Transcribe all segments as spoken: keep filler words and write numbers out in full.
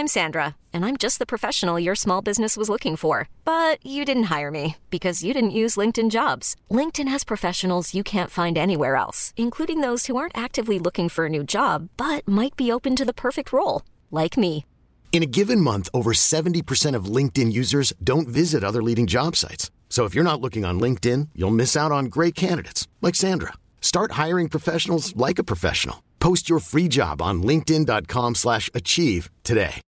I'm Sandra, and I'm just the professional your small business was looking for. But you didn't hire me because you didn't use LinkedIn Jobs. LinkedIn has professionals you can't find anywhere else, including those who aren't actively looking for a new job, but might be open to the perfect role, like me. In a given month, over seventy percent of LinkedIn users don't visit other leading job sites. So if you're not looking on LinkedIn, you'll miss out on great candidates like Sandra. Start hiring professionals like a professional. Post your free job on linkedin.com slash achieve today.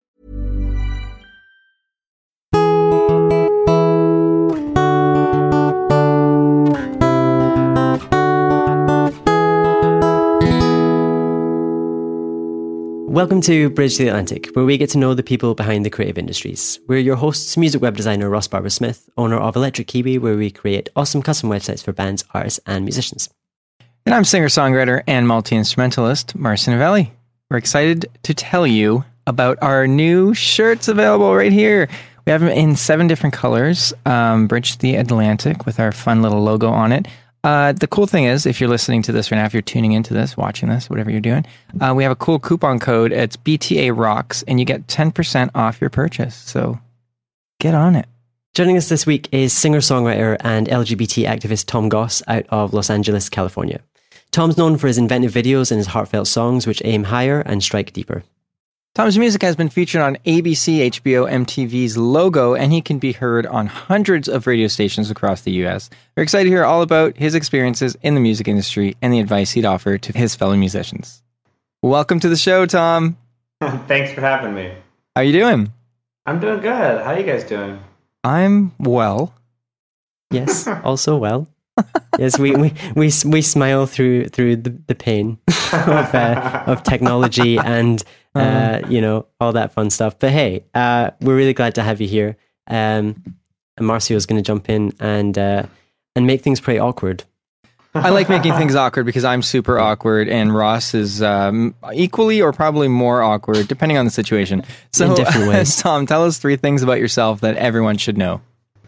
Welcome to Bridge to the Atlantic, where we get to know the people behind the creative industries. We're your hosts, music web designer Ross Barber-Smith, owner of Electric Kiwi, where we create awesome custom websites for bands, artists, and musicians. And I'm singer-songwriter and multi-instrumentalist Marcy Novelli. We're excited to tell you about our new shirts available right here. We have them in seven different colors. Um, Bridge to the Atlantic with our fun little logo on it. Uh, the cool thing is, if you're listening to this right now, if you're tuning into this, watching this, whatever you're doing, uh, we have a cool coupon code. It's B T A Rocks, and you get ten percent off your purchase. So get on it. Joining us this week is singer-songwriter and L G B T activist Tom Goss out of Los Angeles, California. Tom's known for his inventive videos and his heartfelt songs, which aim higher and strike deeper. Tom's music has been featured on A B C, H B O, M T V's Logo, and he can be heard on hundreds of radio stations across the U S. We're excited to hear all about his experiences in the music industry and the advice he'd offer to his fellow musicians. Welcome to the show, Tom. Thanks for having me. How are you doing? I'm doing good. How are you guys doing? I'm well. Yes, also well. Yes, we, we, we, we smile through through the, the pain of uh, of technology and uh, you know, all that fun stuff. But hey, uh, we're really glad to have you here. Um, and Marcio's going to jump in and uh, and make things pretty awkward. I like making things awkward because I'm super awkward, and Ross is um, equally or probably more awkward, depending on the situation. So, in different ways. Tom, tell us three things about yourself that everyone should know.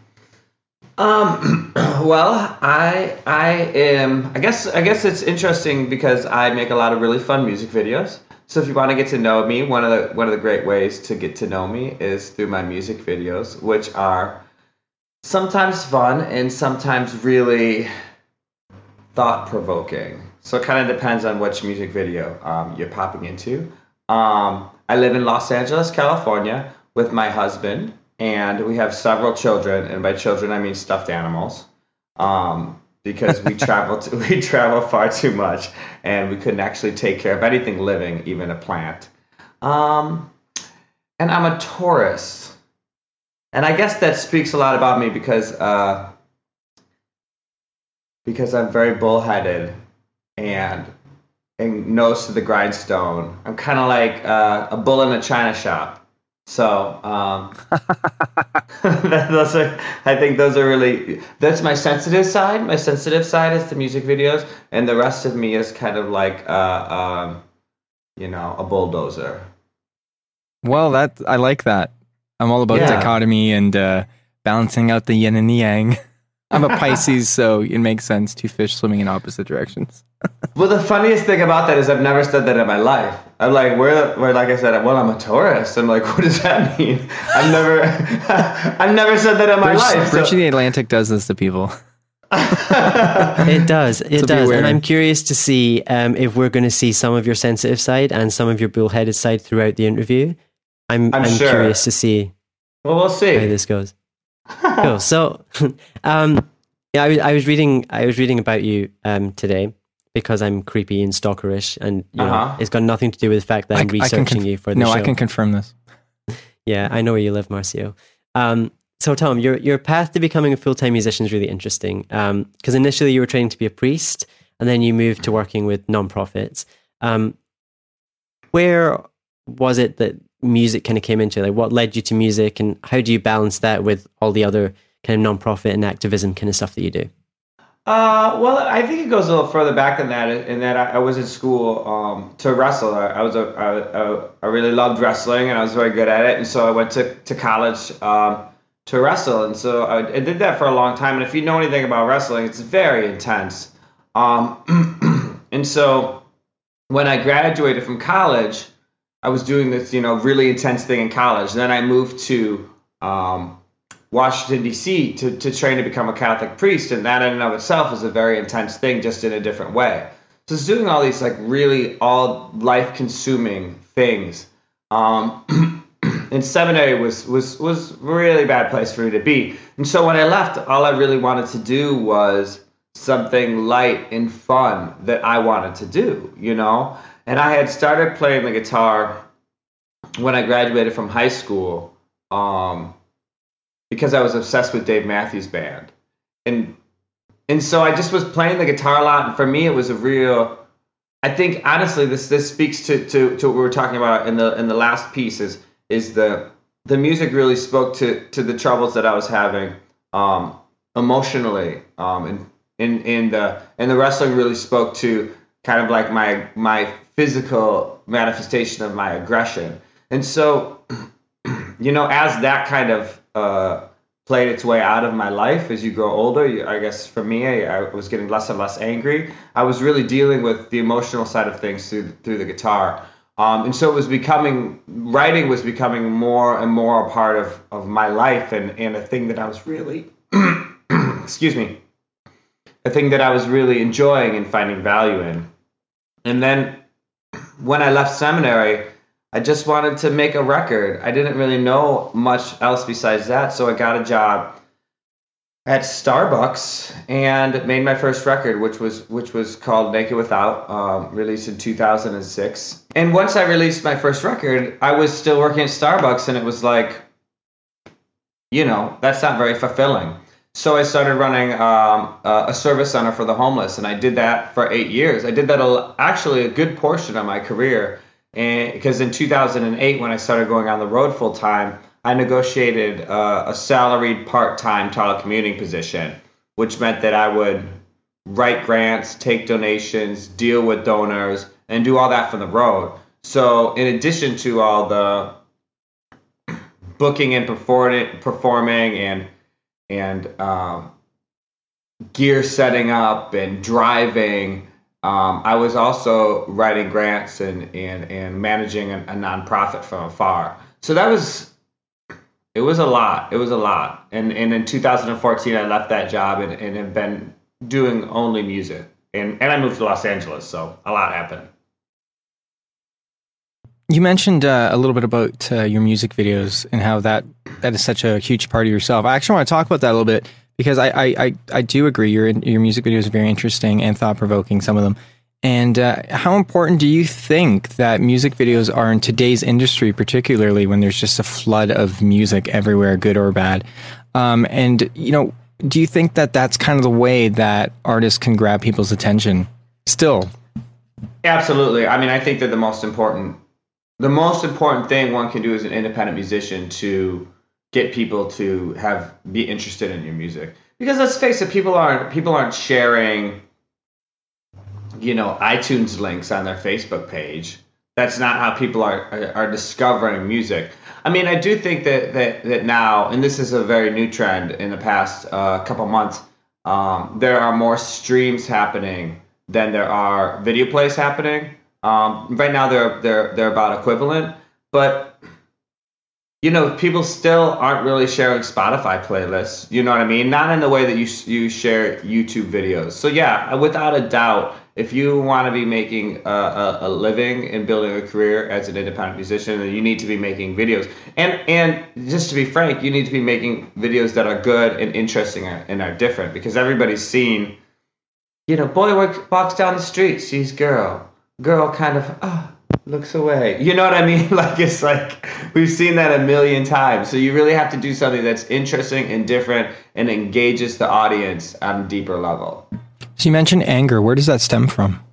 Um, well, I I am. I guess I guess it's interesting because I make a lot of really fun music videos. So if you want to get to know me, one of the one of the great ways to get to know me is through my music videos, which are sometimes fun and sometimes really thought-provoking. So it kind of depends on which music video um, you're popping into. Um, I live in Los Angeles, California, with my husband. And we have several children, and by children I mean stuffed animals, um, because we travel to, we travel far too much, and we couldn't actually take care of anything living, even a plant. Um, and I'm a Taurus, and I guess that speaks a lot about me because uh, because I'm very bullheaded and and nose to the grindstone. I'm kind of like uh, a bull in a china shop. So, um, those are, I think those are really, that's my sensitive side. My sensitive side is the music videos, and the rest of me is kind of like, uh, um, you know, a bulldozer. Well, that I like that. I'm all about Yeah. dichotomy and uh, balancing out the yin and the yang. I'm a Pisces, so it makes sense. Two fish swimming in opposite directions. Well, the funniest thing about that is I've never said that in my life. I'm like, where, where, like I said, well, I'm a Taurus. I'm like, what does that mean? I've never, I've never said that in my Bridge, life. Bridge so. to the Atlantic does this to people. It does, it So does. beware. And I'm curious to see um, if we're going to see some of your sensitive side and some of your bullheaded side throughout the interview. I'm, I'm I'm sure. curious to see Well, we'll how see. this goes. Cool. So, um, yeah, I was, I was reading, I was reading about you um, today because I'm creepy and stalkerish, and you know, Uh-huh. it's got nothing to do with the fact that I'm I- I can researching conf- you for the no, show. I can confirm this. Yeah, I know where you live, Marcio. Um, so, Tom, your your path to becoming a full time musician is really interesting. Because initially you were training to be a priest, and then you moved to working with nonprofits. Um, where was it that music kind of came into? Like, what led you to music, and how do you balance that with all the other kind of nonprofit and activism kind of stuff that you do? Uh, well, I think it goes a little further back than that. In that I, I was in school um, to wrestle. I, I was a, I, I, I really loved wrestling, and I was very good at it. And so I went to to college um, to wrestle, and so I, I did that for a long time. And if you know anything about wrestling, it's very intense. Um, and so when I graduated from college, I was doing this, you know, really intense thing in college. Then I moved to um, Washington, D C to, to train to become a Catholic priest. And that in and of itself is a very intense thing, just in a different way. So it's doing all these like really all life consuming things. Um, and seminary was, was, was a really bad place for me to be. And so when I left, all I really wanted to do was something light and fun that I wanted to do, you know? And I had started playing the guitar when I graduated from high school, um, because I was obsessed with Dave Matthews Band. And and so I just was playing the guitar a lot. And for me, it was a real, I think, honestly, this this speaks to, to, to what we were talking about in the in the last piece is, is the, the music really spoke to, to the troubles that I was having um, emotionally. Um, and, and, and, the, and the wrestling really spoke to kind of like my my physical manifestation of my aggression. And so, you know, as that kind of uh, played its way out of my life as you grow older, you, I guess for me, I, I was getting less and less angry. I was really dealing with the emotional side of things through through the guitar. Um, and so it was becoming, writing was becoming more and more a part of, of my life and, and a thing that I was really, excuse me, a thing that I was really enjoying and finding value in. And then when I left seminary, I just wanted to make a record. I didn't really know much else besides that, so I got a job at Starbucks and made my first record, which was which was called Naked Without, um, released in two thousand six. And once I released my first record, I was still working at Starbucks, and it was like, you know, that's not very fulfilling. So I started running um, a service center for the homeless, and I did that for eight years. I did that a, actually a good portion of my career, and because in two thousand eight, when I started going on the road full time, I negotiated uh, a salaried part-time telecommuting position, which meant that I would write grants, take donations, deal with donors, and do all that from the road. So in addition to all the booking and performing, performing and and um, gear setting up and driving, um, I was also writing grants and and, and managing a, a nonprofit from afar. So that was, it was a lot. It was a lot. And and in two thousand fourteen, I left that job and, and have been doing only music. And, and I moved to Los Angeles, so a lot happened. You mentioned uh, a little bit about uh, your music videos and how that, that is such a huge part of yourself. I actually want to talk about that a little bit because I I, I, I do agree your your music videos are very interesting and thought-provoking, some of them. And uh, how important do you think that music videos are in today's industry, particularly when there's just a flood of music everywhere, good or bad? Um, and, you know, do you think that that's kind of the way that artists can grab people's attention still? Absolutely. I mean, I think that the most important The most important thing one can do as an independent musician to get people to have be interested in your music, because let's face it, people aren't people aren't sharing, you know, iTunes links on their Facebook page. That's not how people are are, are discovering music. I mean, I do think that that that now, and this is a very new trend in the past uh, couple months, um, there are more streams happening than there are video plays happening. Um, right now they're they're they're about equivalent, but you know, people still aren't really sharing Spotify playlists. You know what I mean? Not in the way that you you share YouTube videos. So yeah, without a doubt, if you want to be making a, a, a living and building a career as an independent musician, then you need to be making videos. And and just to be frank, you need to be making videos that are good and interesting and are different, because everybody's seen, you know, boy walks down the street, sees girl. Girl kind of oh, looks away. You know what I mean? Like, it's like we've seen that a million times. So you really have to do something that's interesting and different and engages the audience on a deeper level. So you mentioned anger. Where does that stem from?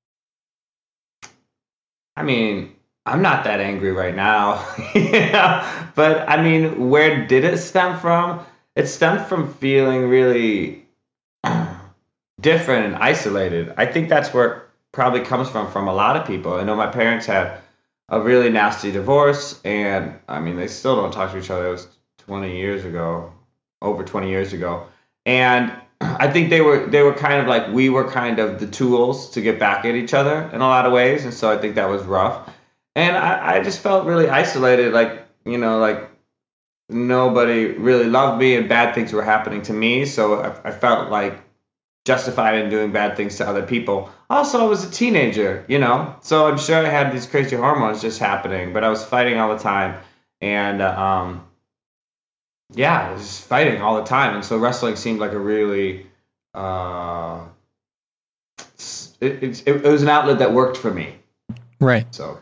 I mean, I'm not that angry right now. You know? But I mean, where did it stem from? It stemmed from feeling really different and isolated. I think that's where probably comes from from a lot of people. I know my parents had a really nasty divorce, and I mean, they still don't talk to each other. It was twenty years ago, over twenty years ago. And I think they were they were kind of like, we were kind of the tools to get back at each other in a lot of ways. And so I think that was rough. and I, I just felt really isolated. Like, you know, like nobody really loved me and bad things were happening to me. So I, I felt like justified in doing bad things to other people. Also, I was a teenager, you know, so I'm sure I had these crazy hormones just happening, but I was fighting all the time. And, uh, um, yeah, I was just fighting all the time. And so wrestling seemed like a really, uh, it, it, it was an outlet that worked for me. Right. So,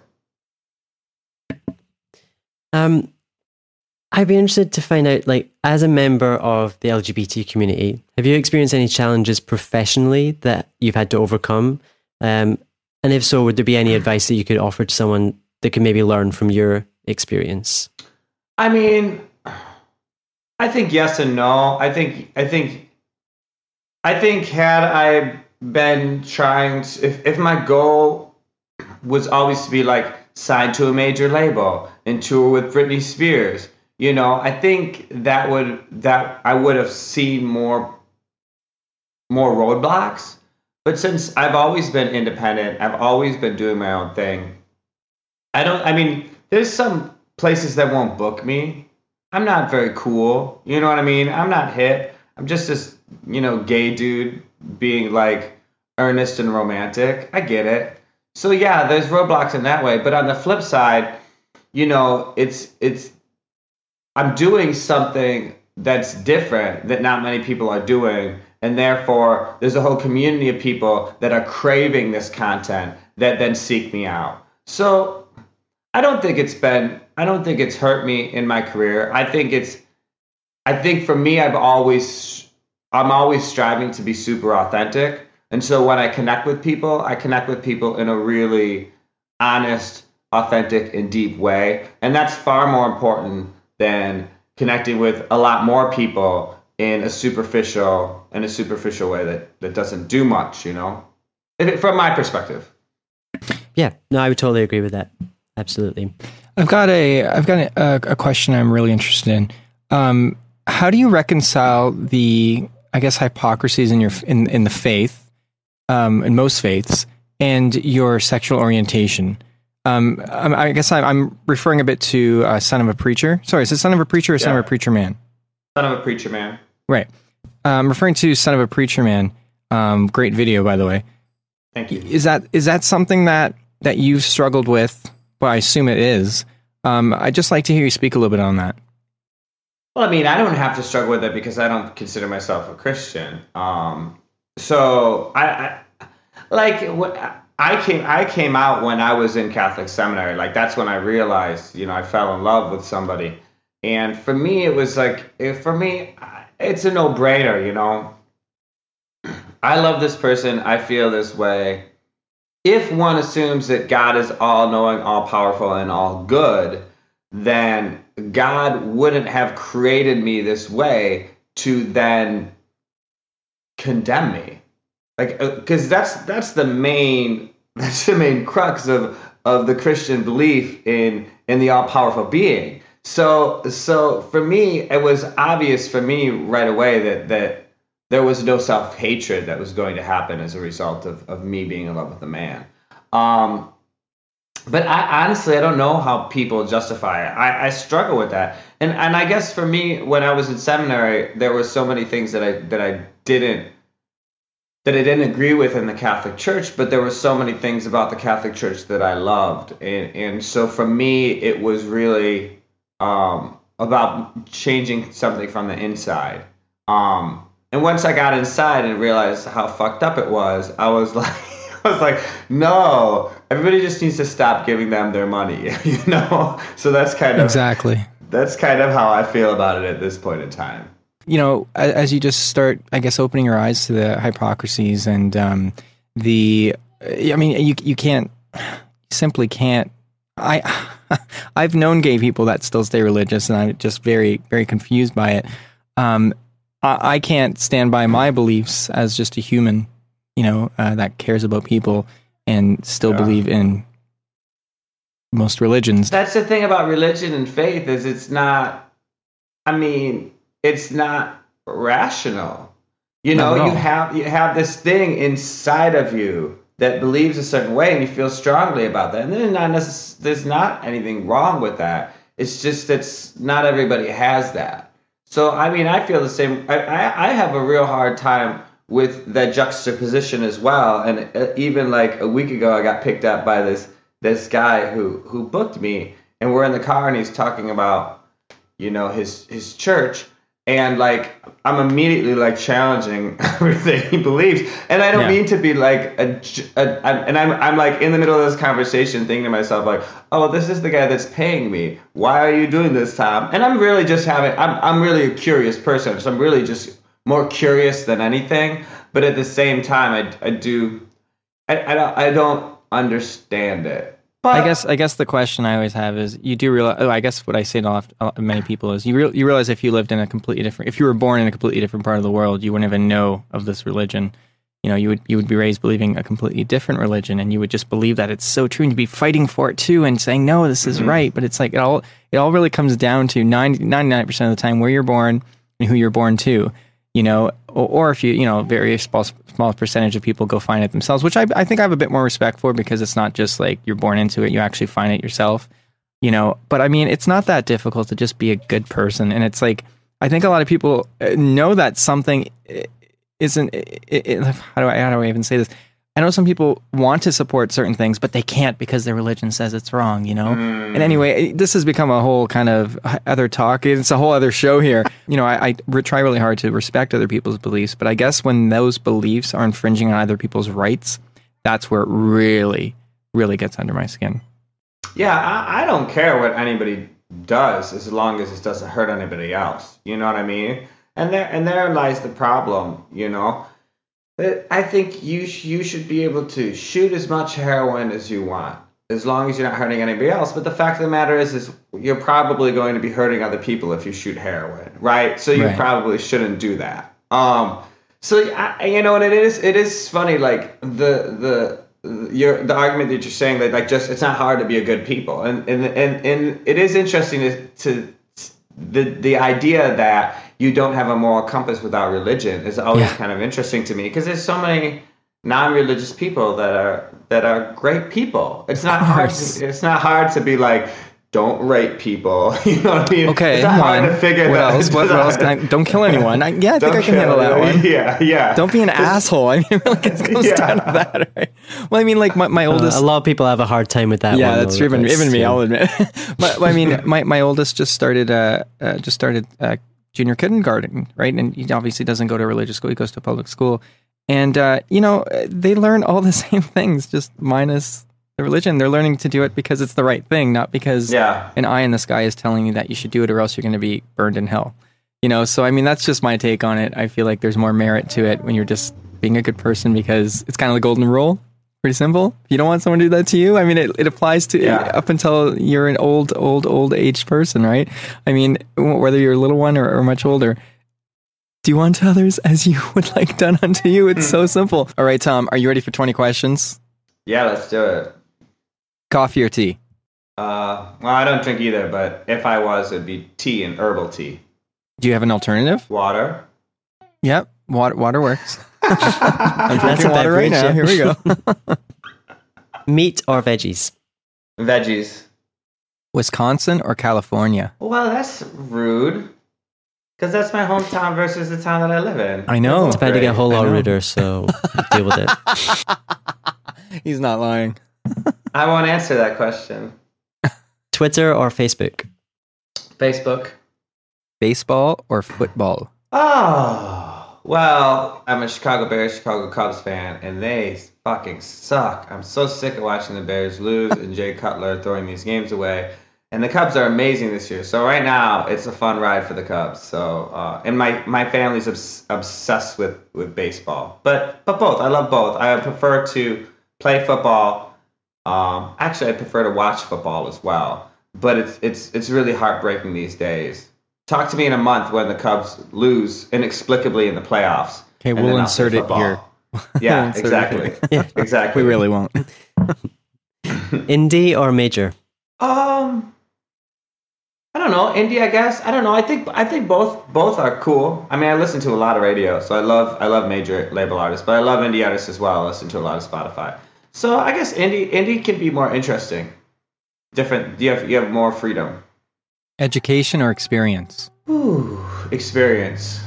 Um, I'd be interested to find out, like, as a member of the L G B T community, have you experienced any challenges professionally that you've had to overcome? Um, and if so, would there be any advice that you could offer to someone that could maybe learn from your experience? I mean, I think yes and no. I think, I think, I think had I been trying to, if, if my goal was always to be like signed to a major label and tour with Britney Spears, you know, I think that would, that I would have seen more, more roadblocks. But since I've always been independent, I've always been doing my own thing. I don't, I mean, there's some places that won't book me. I'm not very cool. You know what I mean? I'm not hip. I'm just this, you know, gay dude being like earnest and romantic. I get it. So yeah, there's roadblocks in that way. But on the flip side, you know, it's, it's, I'm doing something that's different that not many people are doing. And therefore, there's a whole community of people that are craving this content that then seek me out. So I don't think it's been, I don't think it's hurt me in my career. I think it's, I think for me, I've always, I'm always striving to be super authentic. And so when I connect with people, I connect with people in a really honest, authentic, and deep way. And that's far more important than connecting with a lot more people in a superficial, in a superficial way that, that doesn't do much, you know, from my perspective. Yeah, no, I would totally agree with that. Absolutely. I've got a, I've got a, a question I'm really interested in. Um, how do you reconcile the, I guess, hypocrisies in your, in, in the faith, um, in most faiths, and your sexual orientation? Um, I guess I'm, I'm referring a bit to uh, Son of a Preacher. Sorry, is it Son of a Preacher or yeah. Son of a Preacher Man? Son of a Preacher Man. Right. I'm um, referring to Son of a Preacher Man. Um, great video, by the way. Thank you. Is that is that something that, that you've struggled with? Well, I assume it is. Um, I'd just like to hear you speak a little bit on that. Well, I mean, I don't have to struggle with it because I don't consider myself a Christian. Um, so I, I like what I came I came out when I was in Catholic seminary. Like that's when I realized, you know, I fell in love with somebody. And for me, it was like, for me, it's a no-brainer, you know. I love this person. I feel this way. If one assumes that God is all-knowing, all-powerful, and all-good, then God wouldn't have created me this way to then condemn me. Like, because that's that's the main that's the main crux of of the Christian belief in in the all-powerful being. So, so for me, it was obvious for me right away that, that there was no self-hatred that was going to happen as a result of, of me being in love with a man. Um, but I honestly, I don't know how people justify it. I, I struggle with that. And and I guess for me, when I was in seminary, there were so many things that I that I didn't that I didn't agree with in the Catholic Church, but there were so many things about the Catholic Church that I loved. And and so for me, it was really Um, about changing something from the inside. Um, and once I got inside and realized how fucked up it was, I was like, I was like, no, everybody just needs to stop giving them their money, you know? So that's kind of, exactly. That's kind of how I feel about it at this point in time. You know, as you just start, I guess, opening your eyes to the hypocrisies and um, the, I mean, you you can't, you simply can't, I, I've known gay people that still stay religious, and I'm just very, very confused by it. Um, I, I can't stand by my beliefs as just a human, you know, uh, that cares about people and still yeah. believe in most religions. That's the thing about religion and faith is it's not, I mean, it's not rational. You know, you have you have this thing inside of you that believes a certain way and you feel strongly about that. And then not necess- there's not anything wrong with that. It's just that not everybody has that. So, I mean, I feel the same. I, I, I have a real hard time with that juxtaposition as well. And uh, even like a week ago, I got picked up by this this guy who, who booked me. And we're in the car and he's talking about, you know, his his church. And like, I'm immediately like challenging everything he believes, and I don't yeah. mean to be like a, a, a, and I'm I'm like in the middle of this conversation, thinking to myself like, oh, this is the guy that's paying me. Why are you doing this, Tom? And I'm really just having, I'm I'm really a curious person, so I'm really just more curious than anything. But at the same time, I I do, I I don't I don't understand it. But I guess I guess the question I always have is, you do realize, oh, I guess what I say to many people is, you re- you realize if you lived in a completely different, if you were born in a completely different part of the world, you wouldn't even know of this religion. You know, you would you would be raised believing a completely different religion, and you would just believe that it's so true, and you'd be fighting for it too, and saying, no, this is mm-hmm. right. But it's like, it all it all really comes down to ninety, ninety-nine percent of the time where you're born and who you're born to. You know, or, or if you, you know, very small, small percentage of people go find it themselves, which I, I think I have a bit more respect for, because it's not just like you're born into it, you actually find it yourself, you know. But I mean, it's not that difficult to just be a good person. And it's like, I think a lot of people know that something isn't, it, it, how do I, how do I even say this? I know some people want to support certain things, but they can't because their religion says it's wrong, you know? Mm. And anyway, this has become a whole kind of other talk. It's a whole other show here. You know, I, I re- try really hard to respect other people's beliefs, but I guess when those beliefs are infringing on other people's rights, that's where it really, really gets under my skin. Yeah, I, I don't care what anybody does as long as it doesn't hurt anybody else. You know what I mean? And there, and there lies the problem, you know? I think you sh- you should be able to shoot as much heroin as you want, as long as you're not hurting anybody else. But the fact of the matter is, is you're probably going to be hurting other people if you shoot heroin, right? So you right. probably shouldn't do that. Um, so I, you know, and it is it is funny, like the the your the argument that you're saying that like just it's not hard to be a good people, and and and, and it is interesting to, to the the idea that you don't have a moral compass without religion is always yeah. kind of interesting to me, because there's so many non-religious people that are that are great people. It's not hard. To, it's not hard to be like, don't rape people. You know what I mean? Okay, it's not hard one. to figure what that else? What, what else? Can I, don't kill anyone. I, yeah, I think I can handle that one. Yeah, yeah. Don't be an asshole. I mean, it really comes yeah. down to that, right? Well, I mean, like my, my oldest. Uh, a lot of people have a hard time with that. Yeah, one, that's though, true. Even, even me, yeah. I'll admit. But I mean, my, my oldest just started. Uh, uh just started. Uh, junior kindergarten, right? And he obviously doesn't go to a religious school. He goes to a public school. And, uh, you know, they learn all the same things, just minus the religion. They're learning to do it because it's the right thing, not because yeah. an eye in the sky is telling you that you should do it or else you're going to be burned in hell. You know, so, I mean, that's just my take on it. I feel like there's more merit to it when you're just being a good person, because it's kind of the golden rule. Pretty simple. If you don't want someone to do that to you, I mean, it, it applies to yeah. up until you're an old, old, old aged person, right? I mean, whether you're a little one or, or much older, do unto others as you would like done unto you. It's so simple. All right, Tom, are you ready for twenty questions? Yeah, let's do it. Coffee or tea? Uh, well, I don't drink either, but if I was, it'd be tea and herbal tea. Do you have an alternative? Water. Yep, water, water works. I'm That's drinking water right now. Here we go. Meat or veggies? Veggies. Wisconsin or California? Well, that's rude, because that's my hometown versus the town that I live in. I know. It's about to get a whole lot ruder, so deal with it. He's not lying. I won't answer that question. Twitter or Facebook? Facebook. Baseball or football? Oh, well, I'm a Chicago Bears, Chicago Cubs fan, and they fucking suck. I'm so sick of watching the Bears lose and Jay Cutler throwing these games away. And the Cubs are amazing this year. So right now, it's a fun ride for the Cubs. So, uh, and my, my family's obs- obsessed with, with baseball. But but both. I love both. I prefer to play football. Um, actually, I prefer to watch football as well. But it's it's it's really heartbreaking these days. Talk to me in a month when the Cubs lose inexplicably in the playoffs. Okay, we'll insert it here. Yeah, exactly. Yeah, exactly. We really won't. Indie or major? Um, I don't know. Indie, I guess. I don't know. I think I think both both are cool. I mean, I listen to a lot of radio, so I love I love major label artists, but I love indie artists as well. I listen to a lot of Spotify. So I guess indie indie can be more interesting. Different. You have you have more freedom. Education or experience? Ooh, experience.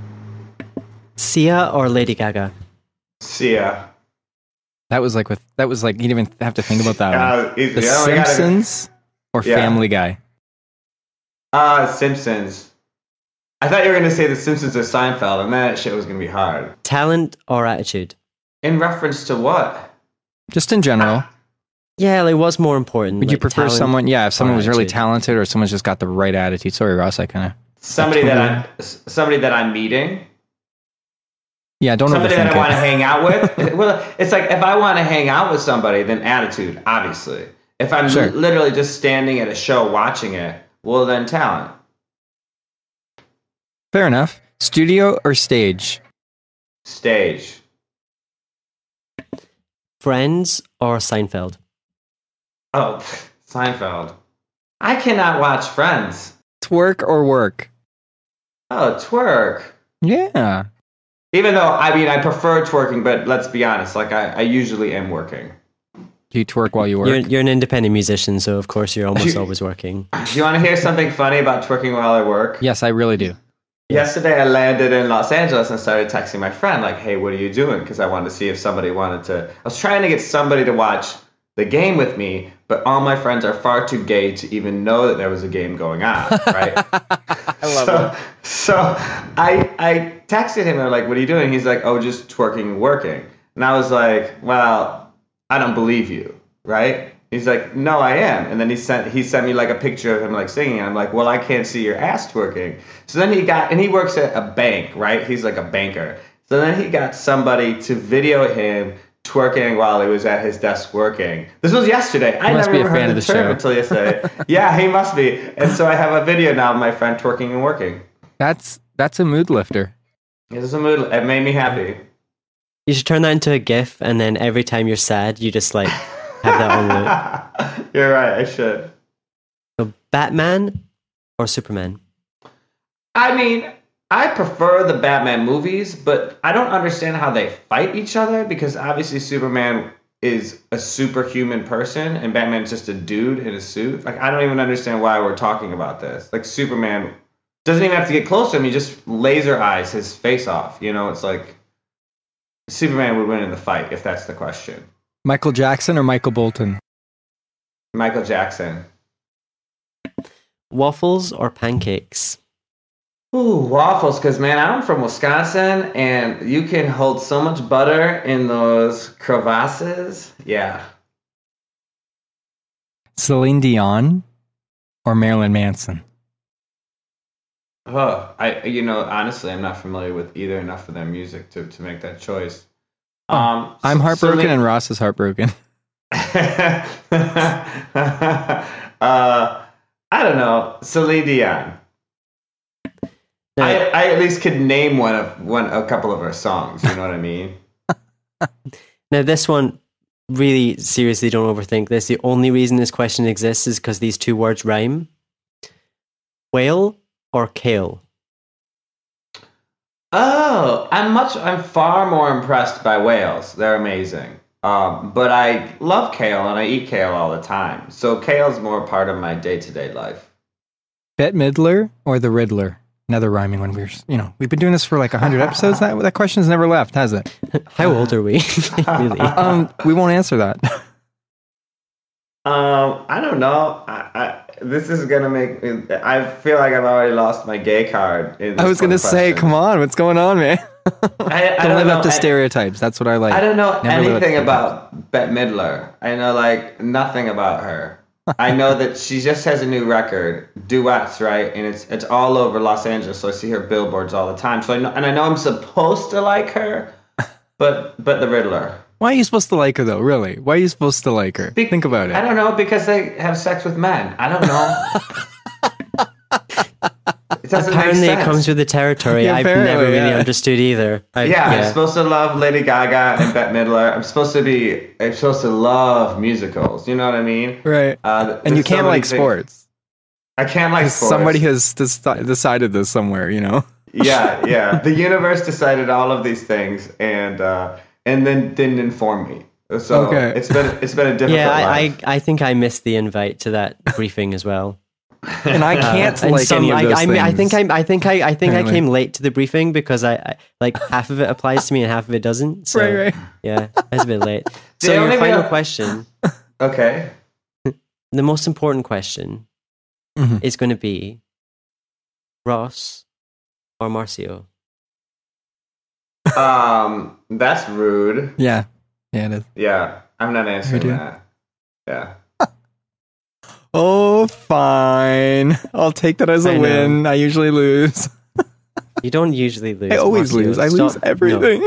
Sia or Lady Gaga? Sia. That was like with that was like you didn't even have to think about that. Uh, one. easy. The Oh my God. Simpsons or Yeah. Family Guy? Uh, Simpsons. I thought you were going to say The Simpsons or Seinfeld, and that shit was going to be hard. Talent or attitude? In reference to what? Just in general. Yeah, like what's more important? Would you like prefer talent someone? Yeah, if someone or was really attitude? talented or someone's just got the right attitude. Sorry, Ross, I kind of. Somebody that I'm somebody that I'm meeting. Yeah, don't Somebody that overthink I want to it. hang out with. Well, it's like if I want to hang out with somebody, then attitude, obviously. If I'm Sure. li- literally just standing at a show watching it, well, then talent. Fair enough. Studio or stage? Stage. Friends or Seinfeld? Oh, Seinfeld. I cannot watch Friends. Twerk or work? Oh, twerk. Yeah. Even though, I mean, I prefer twerking, but let's be honest, like, I, I usually am working. Do you twerk while you work? You're, you're an independent musician, so of course you're almost always working. Do you want to hear something funny about twerking while I work? Yes, I really do. Yesterday, I landed in Los Angeles and started texting my friend, like, hey, what are you doing? Because I wanted to see if somebody wanted to. I was trying to get somebody to watch the game with me, but all my friends are far too gay to even know that there was a game going on, right? I love so, it. So I, I texted him, and I'm like, what are you doing? He's like, oh, just twerking and working. And I was like, well, I don't believe you, right? He's like, no, I am. And then he sent he sent me like a picture of him like singing. I'm like, well, I can't see your ass twerking. So then he got, and he works at a bank, right? He's like a banker. So then he got somebody to video him twerking while he was at his desk working. This was yesterday. I must never be a even fan heard of the the term show. until yesterday. Yeah, he must be. And so I have a video now of my friend twerking and working. That's that's a mood lifter. It was a mood. It made me happy. You should turn that into a GIF, and then every time you're sad, you just like have that on loop. You're right. I should. So Batman or Superman? I mean, I prefer the Batman movies, but I don't understand how they fight each other because obviously Superman is a superhuman person and Batman's just a dude in a suit. Like, I don't even understand why we're talking about this. Like, Superman doesn't even have to get close to him. He just laser eyes his face off. You know, it's like Superman would win in the fight if that's the question. Michael Jackson or Michael Bolton? Michael Jackson. Waffles or pancakes? Ooh, waffles, because, man, I'm from Wisconsin, and you can hold so much butter in those crevasses. Yeah. Celine Dion or Marilyn Manson? Oh, I, you know, honestly, I'm not familiar with either enough of their music to, to make that choice. Um, I'm heartbroken Celine- and Ross is heartbroken. uh, I don't know. Celine Dion. Now, I, I at least could name one of one a couple of her songs. You know what I mean? now this one, really seriously, don't overthink this. The only reason this question exists is because these two words rhyme. Whale or kale? Oh, I'm much. I'm far more impressed by whales. They're amazing. Um, but I love kale and I eat kale all the time. So kale's more part of my day to day life. Bette Midler or the Riddler? Another rhyming one. We're, you know, we've been doing this for like a hundred episodes. That that question's never left, has it? How old are we? really? Um, we won't answer that. Um, I don't know. I, I, this is gonna make me. I feel like I've already lost my gay card. In this I was gonna one say, question. come on, what's going on, man? I, I Don't don't live know. up to I- stereotypes. That's what I like. I don't know Never live up to anything stereotypes. about Bette Midler. I know like nothing about her. I know that she just has a new record, duets, right? And it's it's all over Los Angeles, so I see her billboards all the time. So I know, and I know I'm supposed to like her, but but the Riddler. Why are you supposed to like her though? Really? Why are you supposed to like her? Be- Think about it. I don't know, because they have sex with men. I don't know. It doesn't Apparently, make it sense. comes with the territory. Yeah, I've apparently, never really yeah. understood either. I, Yeah, I'm supposed to love Lady Gaga and Bette Midler. I'm supposed to be. I'm supposed to love musicals. You know what I mean? Right. Uh, And you there's so can't many like things- sports. I can't like sports. Somebody has deci- decided this somewhere, you know? yeah, yeah. The universe decided all of these things, and uh, and then didn't inform me. So Okay. it's been it's been a difficult Yeah, I, life. I I think I missed the invite to that briefing as well. And I can't And like some- any of I, those I, mean, I think things. I I think I I think Apparently. I came late to the briefing because I, I like half of it applies to me and half of it doesn't. So Right, right. yeah, I was a bit late. They So your only final have- question, Okay. the most important question, Mhm. is going to be Ross or Marcio. Um, that's rude. Yeah. Yeah, it is. Yeah, I'm not answering do. that. Yeah. Oh, fine. I'll take that as a I know. win. I usually lose. You don't usually lose. I always Marcio. lose. I Stop- lose everything.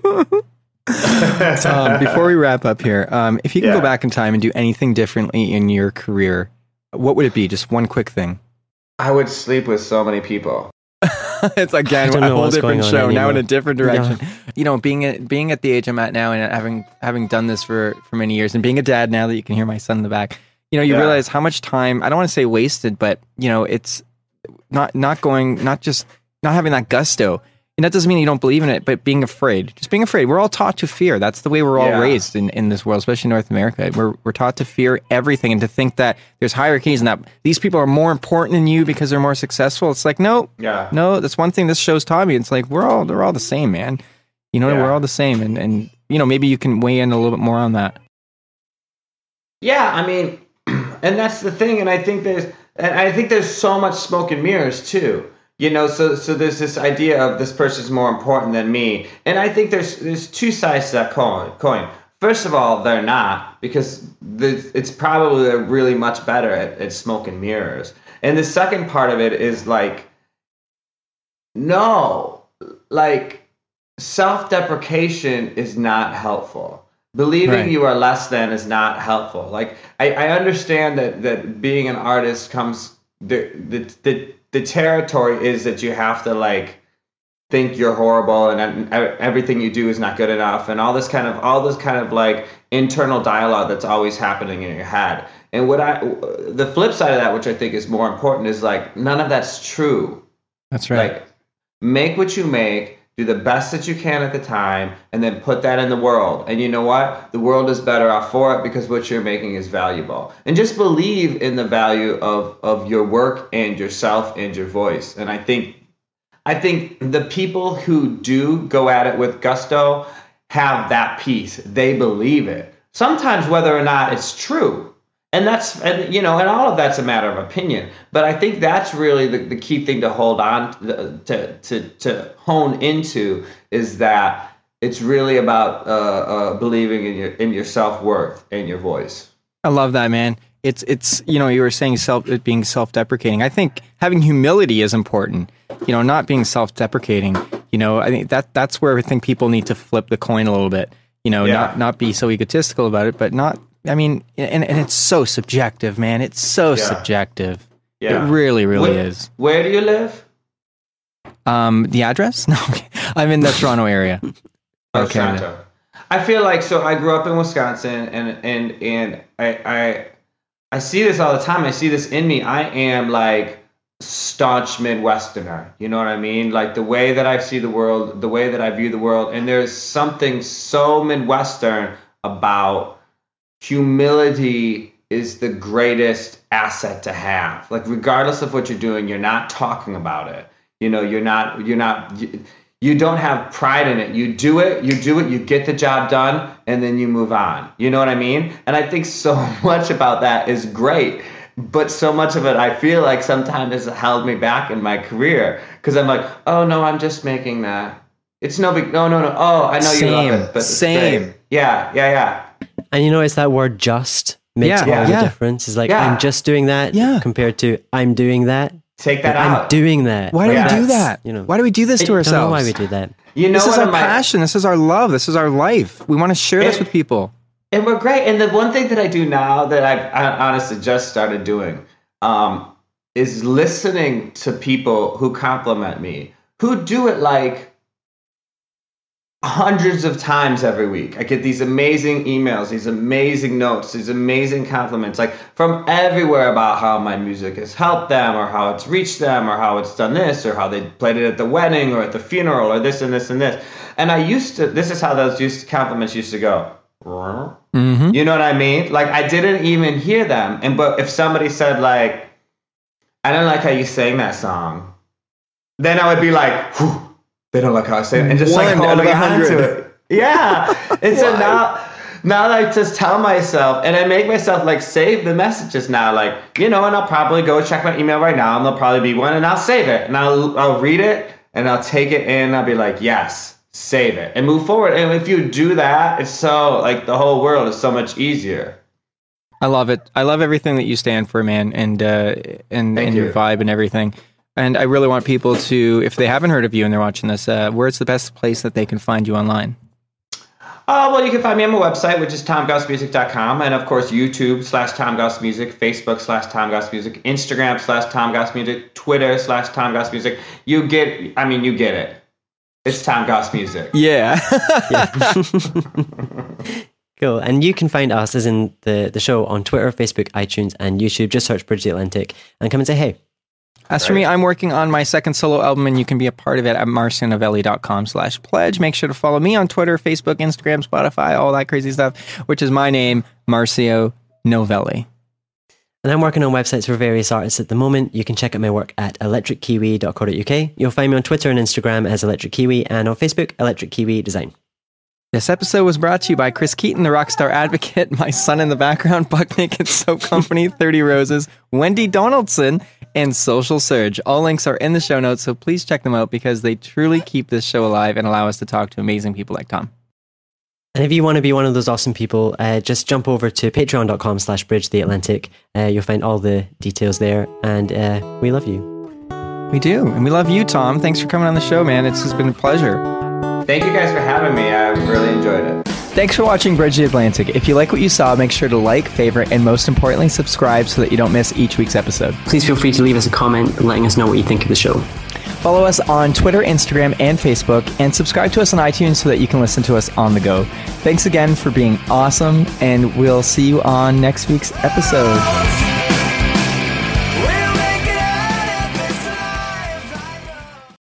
Tom, before we wrap up here, um, if you can Yeah. go back in time and do anything differently in your career, what would it be? Just one quick thing. I would sleep with so many people. It's I again don't a know whole what's different going on show now in a anymore. different direction. You know, being at, being at the age I'm at now and having having done this for for many years, and being a dad now that you can hear my son in the back, you know, you Yeah. realize how much time, I don't want to say wasted, but you know, it's not not going, not just not having that gusto. And that doesn't mean you don't believe in it, but being afraid, just being afraid. We're all taught to fear. That's the way we're all Yeah. raised in, in this world, especially North America. We're we're taught to fear everything and to think that there's hierarchies and that these people are more important than you because they're more successful. It's like, no, Yeah. no, that's one thing this show's taught me. It's like we're all they're all the same, man. You know, Yeah. we're all the same, and and you know, maybe you can weigh in a little bit more on that. Yeah, I mean, and that's the thing, and I think there's, and I think there's so much smoke and mirrors too. You know, so so there's this idea of this person's more important than me, and I think there's there's two sides to that coin. Coin. First of all, they're not, because the, it's probably they're really much better at, at smoke and mirrors. And the second part of it is like, no, like self-deprecation is not helpful. Believing Right. you are less than is not helpful. Like I, I understand that that being an artist comes the the the the territory is that you have to like think you're horrible and, and everything you do is not good enough and all this kind of all this kind of like internal dialogue that's always happening in your head. And what I the flip side of that, which I think is more important, is like none of that's true. That's right. Like make what you make, do the best that you can at the time, and then put that in the world. And you know what? The world is better off for it because what you're making is valuable. And just believe in the value of, of your work and yourself and your voice. And I think I think the people who do go at it with gusto have that piece. They believe it. Sometimes whether or not it's true. And that's, and, you know, and all of that's a matter of opinion. But I think that's really the, the key thing to hold on to, to, to hone into is that it's really about uh, uh, believing in your in your self-worth and your voice. I love that, man. It's it's you know, you were saying self it being self-deprecating. I think having humility is important. You know, not being self-deprecating. You know, I think that that's where I think people need to flip the coin a little bit. You know, Yeah. not not be so egotistical about it, but not. I mean, and and it's so subjective, man. It's so Yeah. subjective. Yeah. It really, really Where- is. Where do you live? Um, the address? No, I'm in the Toronto area. Oh, Okay. Toronto. I feel like so I grew up in Wisconsin and and and I I I see this all the time. I see this in me. I am like staunch Midwesterner. You know what I mean? Like the way that I see the world, the way that I view the world. And there's something so Midwestern about humility is the greatest asset to have. Like regardless of what you're doing, you're not talking about it. You know, you're not you're not you, you don't have pride in it. You do it, you do it, you get the job done, and then you move on. You know what I mean? And I think so much about that is great. But so much of it, I feel like sometimes has held me back in my career because I'm like, oh no, I'm just making that. It's no big, no, no, no. Oh, I know you Same, love it, but it's same. big. Yeah, yeah, yeah. And you know, it's that word just makes Yeah, all yeah. the Yeah. difference. It's like, Yeah. I'm just doing that Yeah. compared to I'm doing that. Take that I'm out. doing that. Why do Yeah. we do That's, that? You know, Why do we do this to I don't know ourselves? why we do that. You know This is what our am I- passion. This is our love. This is our life. We want to share this And- with people. And we're great. And the one thing that I do now that I've I honestly just started doing um, is listening to people who compliment me, who do it like hundreds of times every week. I get these amazing emails, these amazing notes, these amazing compliments, like from everywhere about how my music has helped them or how it's reached them or how it's done this or how they played it at the wedding or at the funeral or this and this and this. And I used to, this is how those used compliments used to go. Mm-hmm. You know what I mean? Like, I didn't even hear them. And but if somebody said, like, I don't like how you sang that song, then I would be like, whew, they don't like how I sang it. And just One like out of holding a on hundred. to it. Yeah. And so now, now I just tell myself, and I make myself like save the messages now. Like, you know, and I'll probably go check my email right now, and there'll probably be one, and I'll save it. And I'll, I'll read it, and I'll take it in. I'll be like, yes. Save it and move forward. And if you do that, it's so like the whole world is so much easier. I love it. I love everything that you stand for, man, and uh, and, and you. your vibe and everything. And I really want people to, if they haven't heard of you and they're watching this, uh, where's the best place that they can find you online? Uh, well, you can find me on my website, which is tom goss music dot com, and of course YouTube slash Tom Goss Music, Facebook slash Tom Goss Music, Instagram slash Tom Goss Music, Twitter slash Tom Goss Music. You get, I mean, you get it. It's Tom Goss Music. Yeah. yeah. Cool. And you can find us, as in the, the show, on Twitter, Facebook, iTunes, and YouTube. Just search Bridge the Atlantic and come and say hey. As for me, I'm working on my second solo album, and you can be a part of it at marcionovelli.com slash pledge. Make sure to follow me on Twitter, Facebook, Instagram, Spotify, all that crazy stuff, which is my name, Marcio Novelli. And I'm working on websites for various artists at the moment. You can check out my work at electric kiwi dot co dot uk. You'll find me on Twitter and Instagram as Electric Kiwi, and on Facebook, Electric Kiwi Design. This episode was brought to you by Chris Keaton, the Rockstar Advocate, my son in the background, Buck Naked Soap Company, thirty Roses, Wendy Donaldson, and Social Surge. All links are in the show notes, so please check them out because they truly keep this show alive and allow us to talk to amazing people like Tom. And if you want to be one of those awesome people, uh, just jump over to patreon.com slash bridge the Atlantic. Uh, you'll find all the details there, and uh, we love you. We do, and we love you, Tom. Thanks for coming on the show, man. It's just been a pleasure. Thank you guys for having me. I really enjoyed it. Thanks for watching Bridge the Atlantic. If you like what you saw, make sure to like, favorite, and most importantly, subscribe so that you don't miss each week's episode. Please feel free to leave us a comment letting us know what you think of the show. Follow us on Twitter, Instagram, and Facebook, and subscribe to us on iTunes so that you can listen to us on the go. Thanks again for being awesome, and we'll see you on next week's episode.